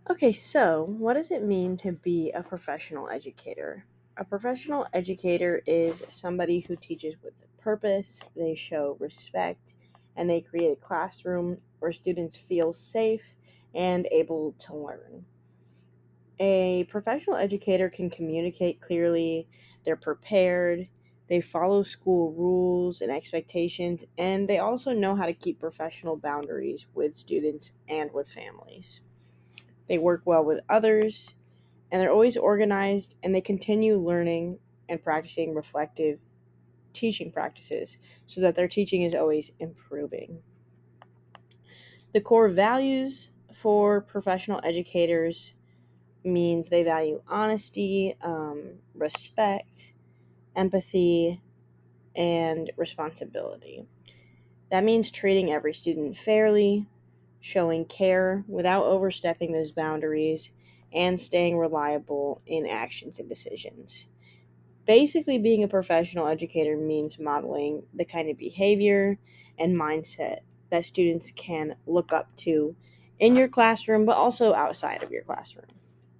Okay, so what does it mean to be a professional educator? A professional educator is somebody who teaches with a purpose, they show respect, and they create a classroom where students feel safe and able to learn. A professional educator can communicate clearly, they're prepared, they follow school rules and expectations, and they also know how to keep professional boundaries with students and with families. They work well with others, and they're always organized, and they continue learning and practicing reflective teaching practices so that their teaching is always improving. The core values for professional educators means they value honesty, respect, empathy, and responsibility. That means treating every student fairly, showing care without overstepping those boundaries, and staying reliable in actions and decisions. Basically, being a professional educator means modeling the kind of behavior and mindset that students can look up to in your classroom, but also outside of your classroom.